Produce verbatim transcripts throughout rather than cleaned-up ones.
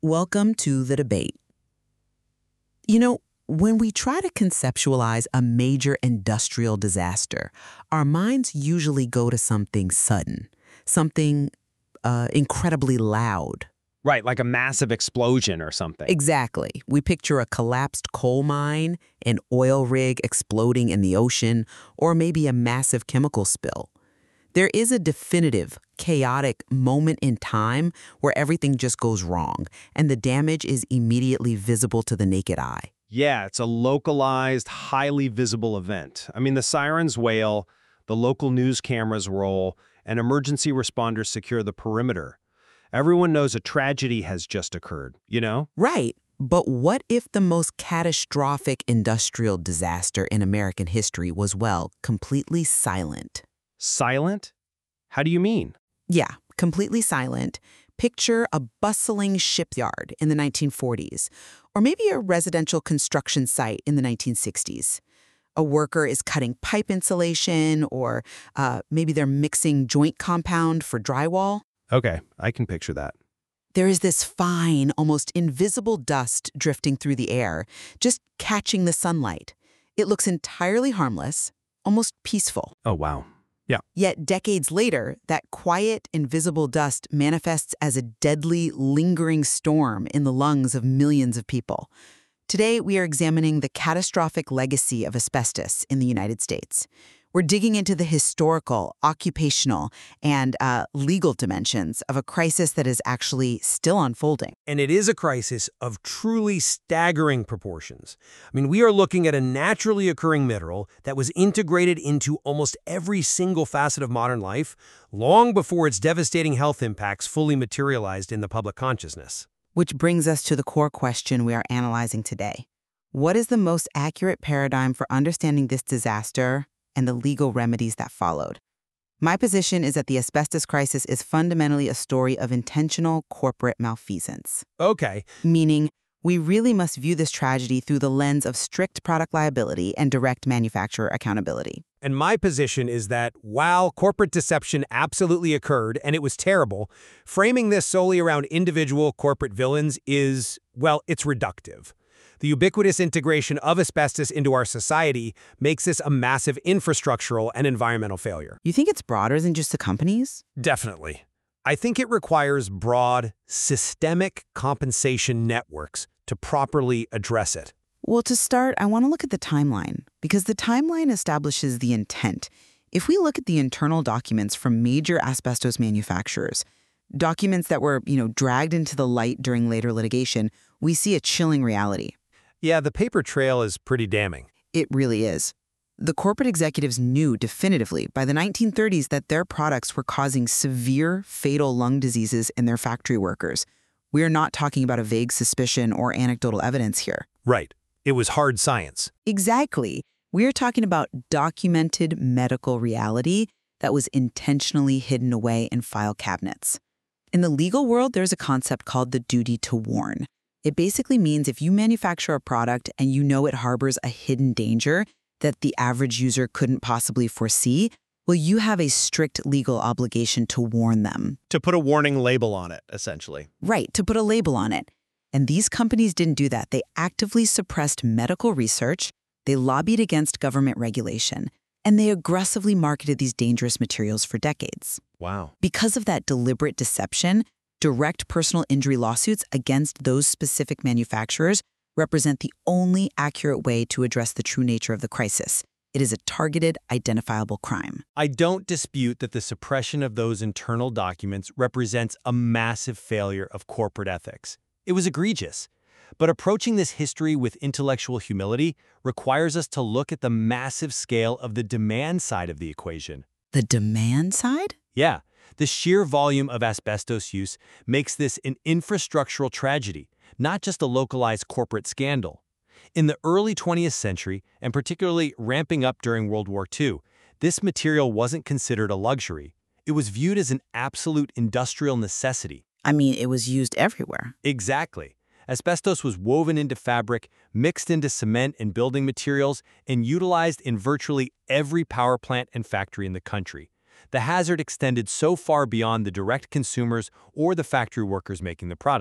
Welcome to the debate. You know, when we try to conceptualize a major industrial disaster, our minds usually go to something sudden, something uh, incredibly loud. Right, like a massive explosion or something. Exactly. We picture a collapsed coal mine, an oil rig exploding in the ocean, or maybe a massive chemical spill. There is a definitive, chaotic moment in time where everything just goes wrong, and the damage is immediately visible to the naked eye. Yeah, it's a localized, highly visible event. I mean, the sirens wail, the local news cameras roll, and emergency responders secure the perimeter. Everyone knows a tragedy has just occurred, you know? Right. But what if the most catastrophic industrial disaster in American history was, well, completely silent? Silent? How do you mean? Yeah, completely silent. Picture a bustling shipyard in the nineteen forties, or maybe a residential construction site in the nineteen sixties. A worker is cutting pipe insulation, or uh, maybe they're mixing joint compound for drywall. Okay, I can picture that. There is this fine, almost invisible dust drifting through the air, just catching the sunlight. It looks entirely harmless, almost peaceful. Oh, wow. Yeah. Yet decades later, that quiet, invisible dust manifests as a deadly, lingering storm in the lungs of millions of people. Today, we are examining the catastrophic legacy of asbestos in the United States. We're digging into the historical, occupational, and uh, legal dimensions of a crisis that is actually still unfolding. And it is a crisis of truly staggering proportions. I mean, we are looking at a naturally occurring mineral that was integrated into almost every single facet of modern life long before its devastating health impacts fully materialized in the public consciousness. Which brings us to the core question we are analyzing today. What is the most accurate paradigm for understanding this disaster and the legal remedies that followed? My position is that the asbestos crisis is fundamentally a story of intentional corporate malfeasance. Okay. Meaning, we really must view this tragedy through the lens of strict product liability and direct manufacturer accountability. And my position is that while corporate deception absolutely occurred and it was terrible, framing this solely around individual corporate villains is, well, it's reductive. The ubiquitous integration of asbestos into our society makes this a massive infrastructural and environmental failure. You think it's broader than just the companies? Definitely. I think it requires broad, systemic compensation networks to properly address it. Well, to start, I want to look at the timeline, because the timeline establishes the intent. If we look at the internal documents from major asbestos manufacturers, documents that were, you know, dragged into the light during later litigation, we see a chilling reality. Yeah, the paper trail is pretty damning. It really is. The corporate executives knew definitively by the nineteen thirties that their products were causing severe, fatal lung diseases in their factory workers. We are not talking about a vague suspicion or anecdotal evidence here. Right. It was hard science. Exactly. We are talking about documented medical reality that was intentionally hidden away in file cabinets. In the legal world, there's a concept called the duty to warn. It basically means if you manufacture a product and you know it harbors a hidden danger that the average user couldn't possibly foresee, well, you have a strict legal obligation to warn them. To put a warning label on it, essentially. Right, to put a label on it. And these companies didn't do that. They actively suppressed medical research, they lobbied against government regulation, and they aggressively marketed these dangerous materials for decades. Wow. Because of that deliberate deception, direct personal injury lawsuits against those specific manufacturers represent the only accurate way to address the true nature of the crisis. It is a targeted, identifiable crime. I don't dispute that the suppression of those internal documents represents a massive failure of corporate ethics. It was egregious. But approaching this history with intellectual humility requires us to look at the massive scale of the demand side of the equation. The demand side? Yeah, the sheer volume of asbestos use makes this an infrastructural tragedy, not just a localized corporate scandal. In the early twentieth century, and particularly ramping up during World War Two, this material wasn't considered a luxury. It was viewed as an absolute industrial necessity. I mean, it was used everywhere. Exactly. Asbestos was woven into fabric, mixed into cement and building materials, and utilized in virtually every power plant and factory in the country. The hazard extended so far beyond the direct consumers or the factory workers making the products.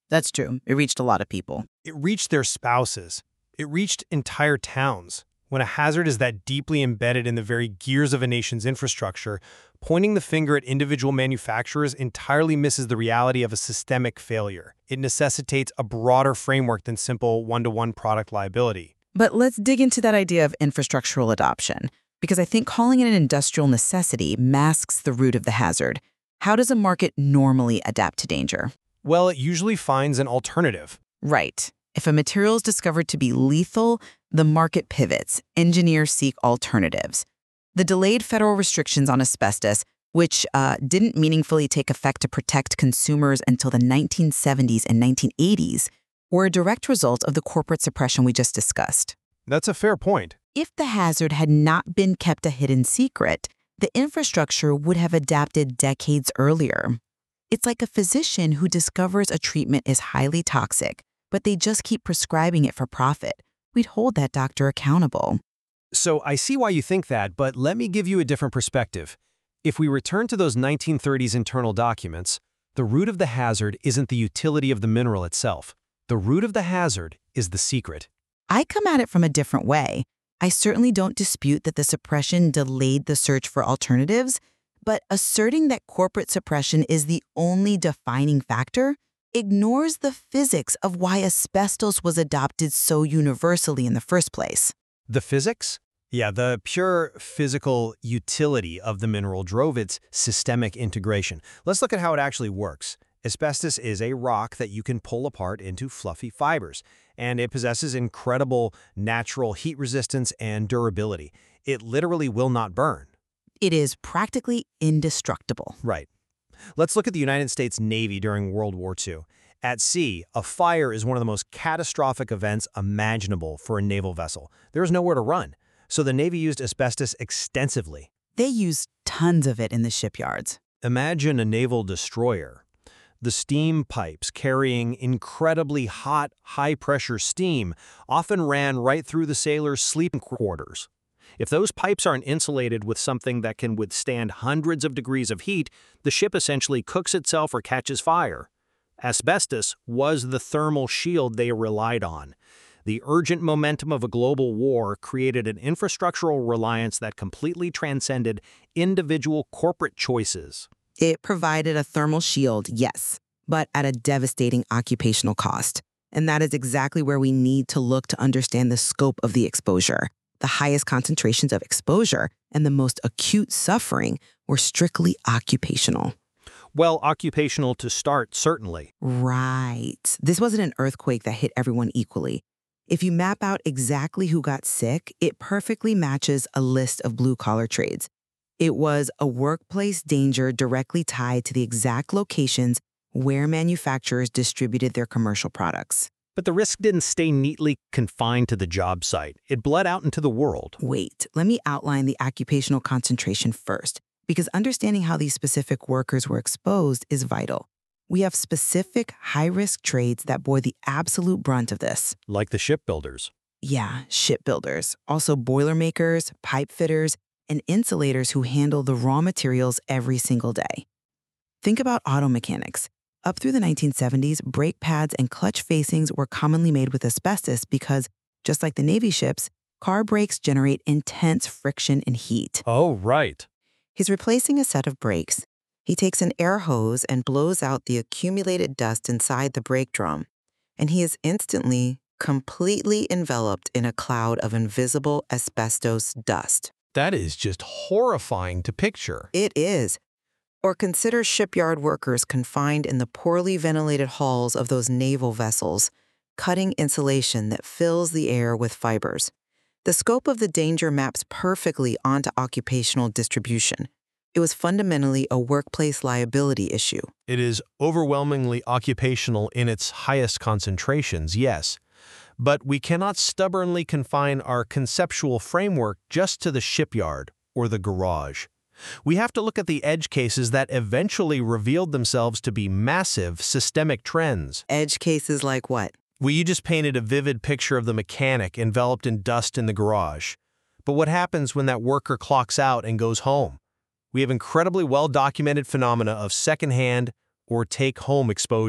That's true. It reached a lot of people. It reached their spouses. It reached entire towns. When a hazard is that deeply embedded in the very gears of a nation's infrastructure, pointing the finger at individual manufacturers entirely misses the reality of a systemic failure. It necessitates a broader framework than simple one-to-one product liability. But let's dig into that idea of infrastructural adoption, because I think calling it an industrial necessity masks the root of the hazard. How does a market normally adapt to danger? Well, it usually finds an alternative. Right. If a material is discovered to be lethal, the market pivots. Engineers seek alternatives. The delayed federal restrictions on asbestos, which uh, didn't meaningfully take effect to protect consumers until the nineteen seventies and nineteen eighties, were a direct result of the corporate suppression we just discussed. That's a fair point. If the hazard had not been kept a hidden secret, the infrastructure would have adapted decades earlier. It's like a physician who discovers a treatment is highly toxic, but they just keep prescribing it for profit. We'd hold that doctor accountable. So I see why you think that, but let me give you a different perspective. If we return to those nineteen thirties internal documents, the root of the hazard isn't the utility of the mineral itself. The root of the hazard is the secret. I come at it from a different way. I certainly don't dispute that the suppression delayed the search for alternatives, but asserting that corporate suppression is the only defining factor ignores the physics of why asbestos was adopted so universally in the first place. The physics? Yeah, the pure physical utility of the mineral drove its systemic integration. Let's look at how it actually works. Asbestos is a rock that you can pull apart into fluffy fibers, and it possesses incredible natural heat resistance and durability. It literally will not burn. It is practically indestructible. Right. Let's look at the United States Navy during World War Two. At sea, a fire is one of the most catastrophic events imaginable for a naval vessel. There's nowhere to run, so the Navy used asbestos extensively. They used tons of it in the shipyards. Imagine a naval destroyer. The steam pipes carrying incredibly hot, high-pressure steam often ran right through the sailors' sleeping quarters. If those pipes aren't insulated with something that can withstand hundreds of degrees of heat, the ship essentially cooks itself or catches fire. Asbestos was the thermal shield they relied on. The urgent momentum of a global war created an infrastructural reliance that completely transcended individual corporate choices. It provided a thermal shield, yes, but at a devastating occupational cost. And that is exactly where we need to look to understand the scope of the exposure. The highest concentrations of exposure and the most acute suffering were strictly occupational. Well, occupational to start, certainly. Right. This wasn't an earthquake that hit everyone equally. If you map out exactly who got sick, it perfectly matches a list of blue-collar trades. It was a workplace danger directly tied to the exact locations where manufacturers distributed their commercial products. But the risk didn't stay neatly confined to the job site. It bled out into the world. Wait, let me outline the occupational concentration first, because understanding how these specific workers were exposed is vital. We have specific high-risk trades that bore the absolute brunt of this. Like the shipbuilders. Yeah, shipbuilders, also boilermakers, pipe fitters, and insulators who handle the raw materials every single day. Think about auto mechanics. Up through the nineteen seventies, brake pads and clutch facings were commonly made with asbestos because, just like the Navy ships, car brakes generate intense friction and heat. Oh, right. He's replacing a set of brakes. He takes an air hose and blows out the accumulated dust inside the brake drum, and he is instantly, completely enveloped in a cloud of invisible asbestos dust. That is just horrifying to picture. It is. Or consider shipyard workers confined in the poorly ventilated halls of those naval vessels, cutting insulation that fills the air with fibers. The scope of the danger maps perfectly onto occupational distribution. It was fundamentally a workplace liability issue. It is overwhelmingly occupational in its highest concentrations, yes. But we cannot stubbornly confine our conceptual framework just to the shipyard or the garage. We have to look at the edge cases that eventually revealed themselves to be massive systemic trends. Edge cases like what? Well, you just painted a vivid picture of the mechanic enveloped in dust in the garage. But what happens when that worker clocks out and goes home? We have incredibly well-documented phenomena of secondhand or take-home exposure.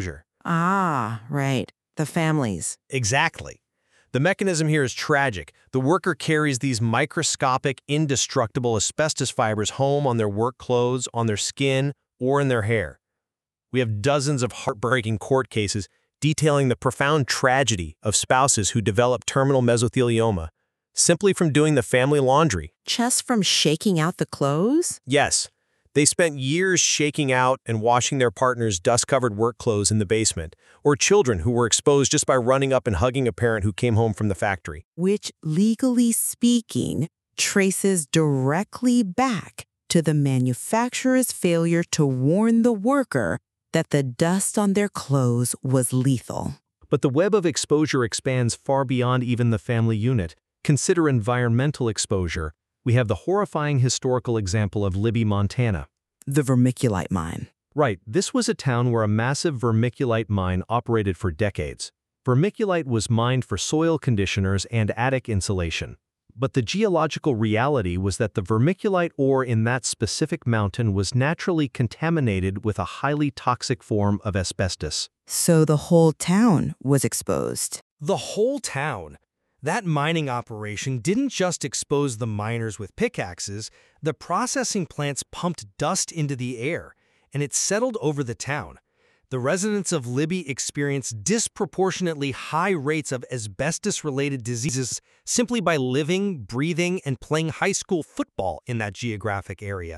Ah, right. The families. Exactly. The mechanism here is tragic. The worker carries these microscopic, indestructible asbestos fibers home on their work clothes, on their skin, or in their hair. We have dozens of heartbreaking court cases detailing the profound tragedy of spouses who develop terminal mesothelioma simply from doing the family laundry. Just from shaking out the clothes? Yes, they spent years shaking out and washing their partner's dust-covered work clothes in the basement, or children who were exposed just by running up and hugging a parent who came home from the factory. Which, legally speaking, traces directly back to the manufacturer's failure to warn the worker that the dust on their clothes was lethal. But the web of exposure expands far beyond even the family unit. Consider environmental exposure. We have the horrifying historical example of Libby, Montana. The vermiculite mine. Right, this was a town where a massive vermiculite mine operated for decades. Vermiculite was mined for soil conditioners and attic insulation. But the geological reality was that the vermiculite ore in that specific mountain was naturally contaminated with a highly toxic form of asbestos. So the whole town was exposed. The whole town. That mining operation didn't just expose the miners with pickaxes, the processing plants pumped dust into the air, and it settled over the town. The residents of Libby experienced disproportionately high rates of asbestos-related diseases simply by living, breathing, and playing high school football in that geographic area.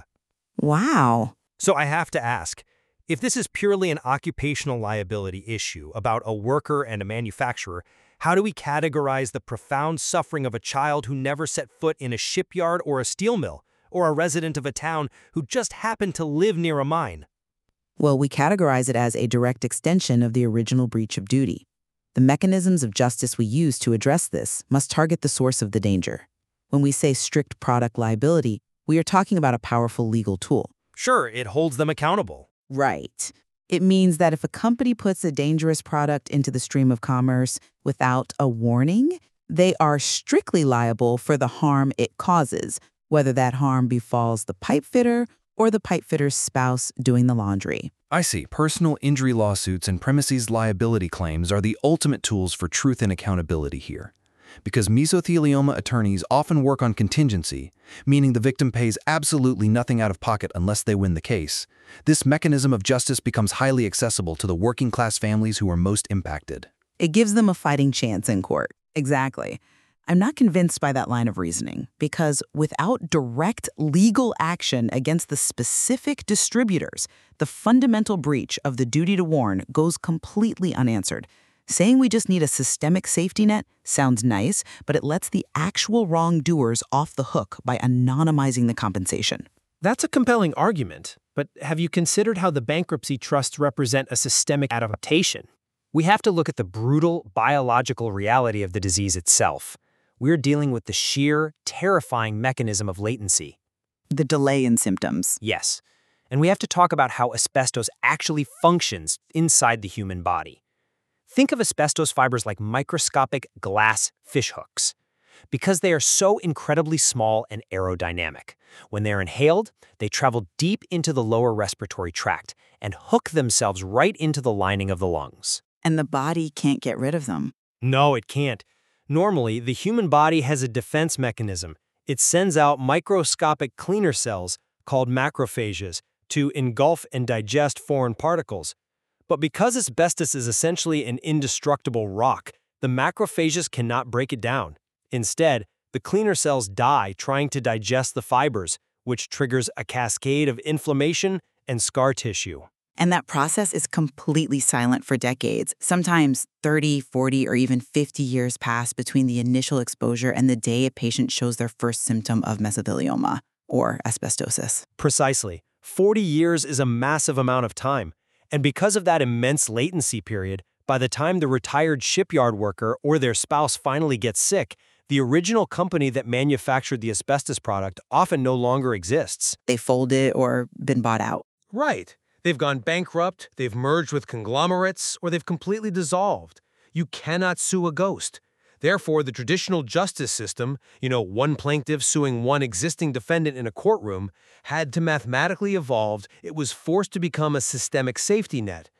Wow. So I have to ask, if this is purely an occupational liability issue about a worker and a manufacturer, how do we categorize the profound suffering of a child who never set foot in a shipyard or a steel mill, or a resident of a town who just happened to live near a mine? Well, we categorize it as a direct extension of the original breach of duty. The mechanisms of justice we use to address this must target the source of the danger. When we say strict product liability, we are talking about a powerful legal tool. Sure, it holds them accountable. Right. It means that if a company puts a dangerous product into the stream of commerce without a warning, they are strictly liable for the harm it causes, whether that harm befalls the pipe fitter or the pipe fitter's spouse doing the laundry. I see. Personal injury lawsuits and premises liability claims are the ultimate tools for truth and accountability here. Because mesothelioma attorneys often work on contingency, meaning the victim pays absolutely nothing out of pocket unless they win the case, this mechanism of justice becomes highly accessible to the working-class families who are most impacted. It gives them a fighting chance in court. Exactly. I'm not convinced by that line of reasoning, because without direct legal action against the specific distributors, the fundamental breach of the duty to warn goes completely unanswered. Saying we just need a systemic safety net sounds nice, but it lets the actual wrongdoers off the hook by anonymizing the compensation. That's a compelling argument, but have you considered how the bankruptcy trusts represent a systemic adaptation? We have to look at the brutal biological reality of the disease itself. We're dealing with the sheer, terrifying mechanism of latency. The delay in symptoms. Yes, and we have to talk about how asbestos actually functions inside the human body. Think of asbestos fibers like microscopic glass fishhooks. Because they are so incredibly small and aerodynamic, when they're inhaled, they travel deep into the lower respiratory tract and hook themselves right into the lining of the lungs. And the body can't get rid of them. No, it can't. Normally, the human body has a defense mechanism. It sends out microscopic cleaner cells, called macrophages, to engulf and digest foreign particles. But because asbestos is essentially an indestructible rock, the macrophages cannot break it down. Instead, the cleaner cells die trying to digest the fibers, which triggers a cascade of inflammation and scar tissue. And that process is completely silent for decades. Sometimes thirty, forty, or even fifty years pass between the initial exposure and the day a patient shows their first symptom of mesothelioma, or asbestosis. Precisely. forty years is a massive amount of time. And because of that immense latency period, by the time the retired shipyard worker or their spouse finally gets sick, the original company that manufactured the asbestos product often no longer exists. They folded or been bought out. Right. They've gone bankrupt, they've merged with conglomerates, or they've completely dissolved. You cannot sue a ghost. Therefore, the traditional justice system, you know, one plaintiff suing one existing defendant in a courtroom, had to mathematically evolve. It was forced to become a systemic safety net,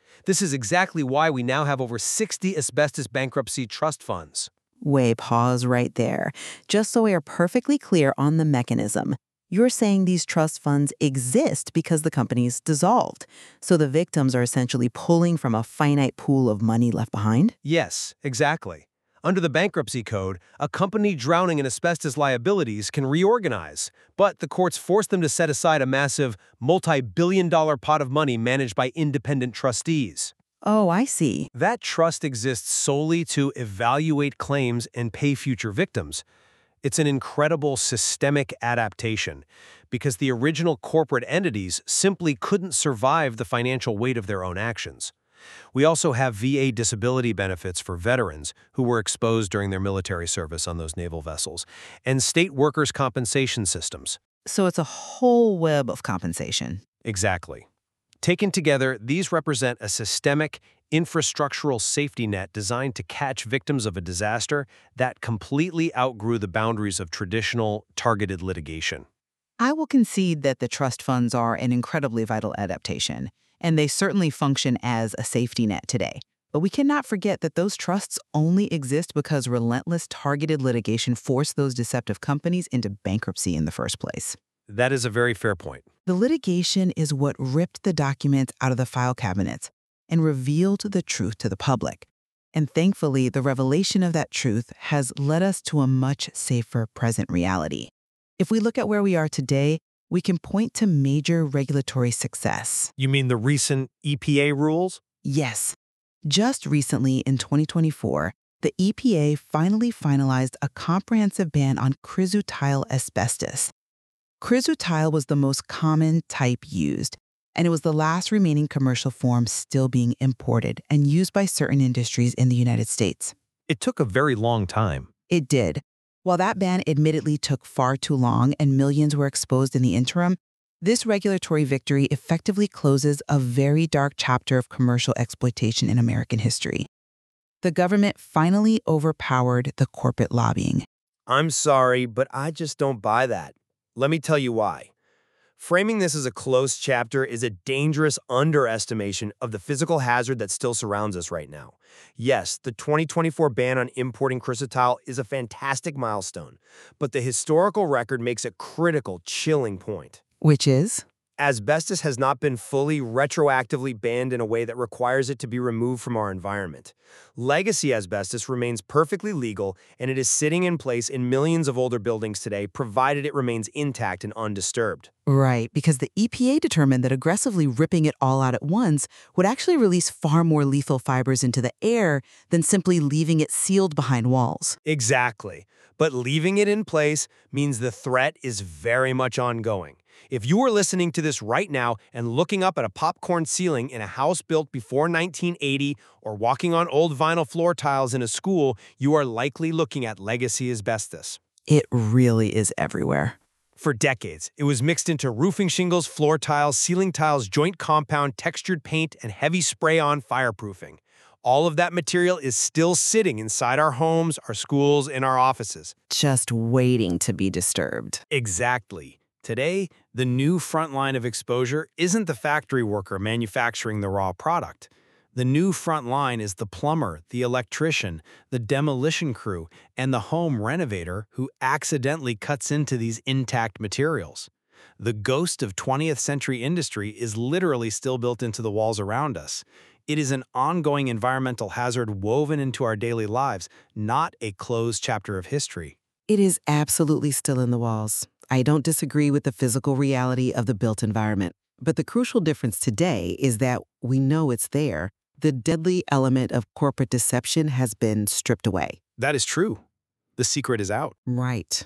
This is exactly why we now have over sixty asbestos bankruptcy trust funds. Way, pause right there. Just so we are perfectly clear on the mechanism. You're saying these trust funds exist because the company's dissolved, so the victims are essentially pulling from a finite pool of money left behind? Yes, exactly. Under the bankruptcy code, a company drowning in asbestos liabilities can reorganize, but the courts force them to set aside a massive, multi-billion dollar pot of money managed by independent trustees. Oh, I see. That trust exists solely to evaluate claims and pay future victims. It's an incredible systemic adaptation because the original corporate entities simply couldn't survive the financial weight of their own actions. We also have V A disability benefits for veterans who were exposed during their military service on those naval vessels, and state workers' compensation systems. So it's a whole web of compensation. Exactly. Taken together, these represent a systemic, infrastructural safety net designed to catch victims of a disaster that completely outgrew the boundaries of traditional, targeted litigation. I will concede that the trust funds are an incredibly vital adaptation, and they certainly function as a safety net today. But we cannot forget that those trusts only exist because relentless targeted litigation forced those deceptive companies into bankruptcy in the first place. That is a very fair point. The litigation is what ripped the documents out of the file cabinets and revealed the truth to the public. And thankfully, the revelation of that truth has led us to a much safer present reality. If we look at where we are today, we can point to major regulatory success. You mean the recent E P A rules? Yes. Just recently, in twenty twenty-four, the E P A finally finalized a comprehensive ban on chrysotile asbestos. Chrysotile was the most common type used, and it was the last remaining commercial form still being imported and used by certain industries in the United States. It took a very long time. It did. While that ban admittedly took far too long and millions were exposed in the interim, this regulatory victory effectively closes a very dark chapter of commercial exploitation in American history. The government finally overpowered the corporate lobbying. I'm sorry, but I just don't buy that. Let me tell you why. Framing this as a closed chapter is a dangerous underestimation of the physical hazard that still surrounds us right now. Yes, the twenty twenty-four ban on importing chrysotile is a fantastic milestone, but the historical record makes a critical, chilling point. Which is? Asbestos has not been fully retroactively banned in a way that requires it to be removed from our environment. Legacy asbestos remains perfectly legal, and it is sitting in place in millions of older buildings today, provided it remains intact and undisturbed. Right, because the E P A determined that aggressively ripping it all out at once would actually release far more lethal fibers into the air than simply leaving it sealed behind walls. Exactly. But leaving it in place means the threat is very much ongoing. If you are listening to this right now and looking up at a popcorn ceiling in a house built before nineteen eighty or walking on old vinyl floor tiles in a school, you are likely looking at legacy asbestos. It really is everywhere. For decades, it was mixed into roofing shingles, floor tiles, ceiling tiles, joint compound, textured paint, and heavy spray-on fireproofing. All of that material is still sitting inside our homes, our schools, and our offices. Just waiting to be disturbed. Exactly. Today, the new front line of exposure isn't the factory worker manufacturing the raw product. The new front line is the plumber, the electrician, the demolition crew, and the home renovator who accidentally cuts into these intact materials. The ghost of twentieth century industry is literally still built into the walls around us. It is an ongoing environmental hazard woven into our daily lives, not a closed chapter of history. It is absolutely still in the walls. I don't disagree with the physical reality of the built environment, but the crucial difference today is that we know it's there. The deadly element of corporate deception has been stripped away. That is true. The secret is out. Right.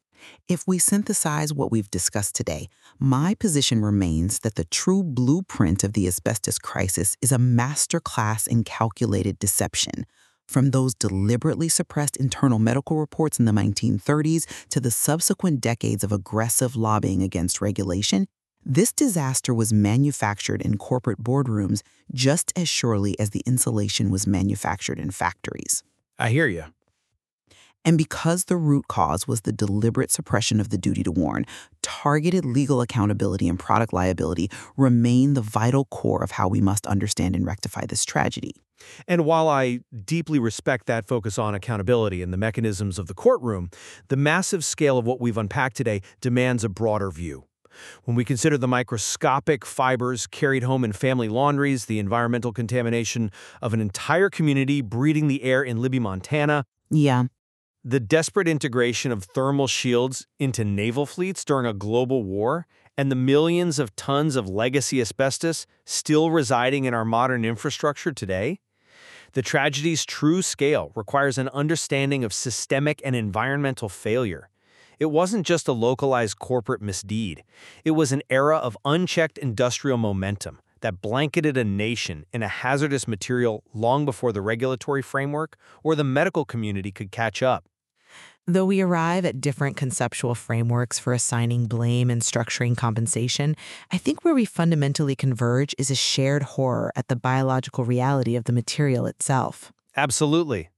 If we synthesize what we've discussed today, my position remains that the true blueprint of the asbestos crisis is a masterclass in calculated deception. From those deliberately suppressed internal medical reports in the nineteen thirties to the subsequent decades of aggressive lobbying against regulation, this disaster was manufactured in corporate boardrooms just as surely as the insulation was manufactured in factories. I hear you. And because the root cause was the deliberate suppression of the duty to warn, targeted legal accountability and product liability remain the vital core of how we must understand and rectify this tragedy. And while I deeply respect that focus on accountability and the mechanisms of the courtroom, the massive scale of what we've unpacked today demands a broader view. When we consider the microscopic fibers carried home in family laundries, the environmental contamination of an entire community breathing the air in Libby, Montana, Yeah. the desperate integration of thermal shields into naval fleets during a global war, and the millions of tons of legacy asbestos still residing in our modern infrastructure today, the tragedy's true scale requires an understanding of systemic and environmental failure. It wasn't just a localized corporate misdeed. It was an era of unchecked industrial momentum that blanketed a nation in a hazardous material long before the regulatory framework or the medical community could catch up. Though we arrive at different conceptual frameworks for assigning blame and structuring compensation, I think where we fundamentally converge is a shared horror at the biological reality of the material itself. Absolutely.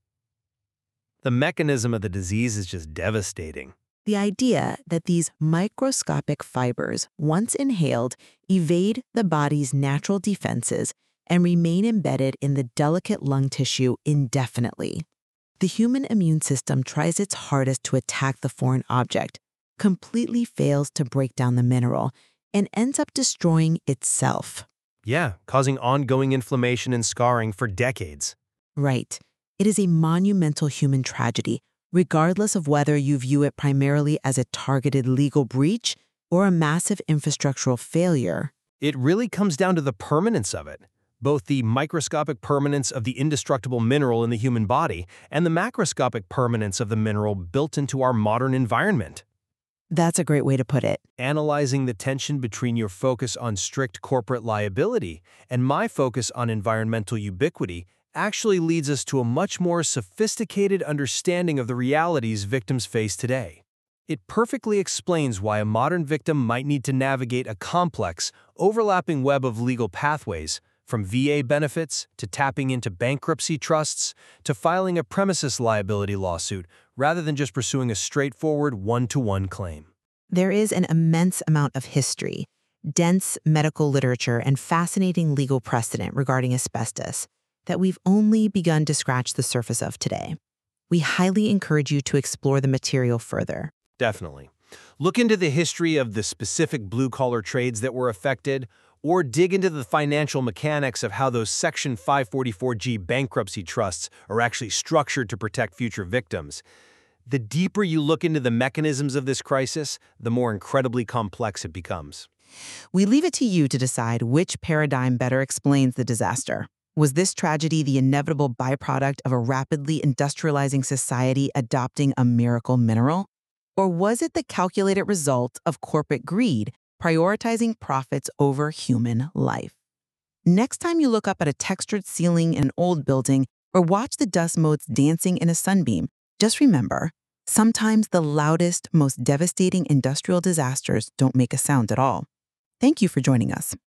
The mechanism of the disease is just devastating. The idea that these microscopic fibers, once inhaled, evade the body's natural defenses and remain embedded in the delicate lung tissue indefinitely. The human immune system tries its hardest to attack the foreign object, completely fails to break down the mineral, and ends up destroying itself. Yeah, causing ongoing inflammation and scarring for decades. Right. It is a monumental human tragedy, regardless of whether you view it primarily as a targeted legal breach or a massive infrastructural failure. It really comes down to the permanence of it, both the microscopic permanence of the indestructible mineral in the human body and the macroscopic permanence of the mineral built into our modern environment. That's a great way to put it. Analyzing the tension between your focus on strict corporate liability and my focus on environmental ubiquity actually leads us to a much more sophisticated understanding of the realities victims face today. It perfectly explains why a modern victim might need to navigate a complex, overlapping web of legal pathways, from V A benefits to tapping into bankruptcy trusts to filing a premises liability lawsuit, rather than just pursuing a straightforward one-to-one claim. There is an immense amount of history, dense medical literature, and fascinating legal precedent regarding asbestos that we've only begun to scratch the surface of today. We highly encourage you to explore the material further. Definitely. Look into the history of the specific blue-collar trades that were affected, or dig into the financial mechanics of how those Section five forty-four G bankruptcy trusts are actually structured to protect future victims. The deeper you look into the mechanisms of this crisis, the more incredibly complex it becomes. We leave it to you to decide which paradigm better explains the disaster. Was this tragedy the inevitable byproduct of a rapidly industrializing society adopting a miracle mineral? Or was it the calculated result of corporate greed prioritizing profits over human life? Next time you look up at a textured ceiling in an old building or watch the dust motes dancing in a sunbeam, just remember, sometimes the loudest, most devastating industrial disasters don't make a sound at all. Thank you for joining us.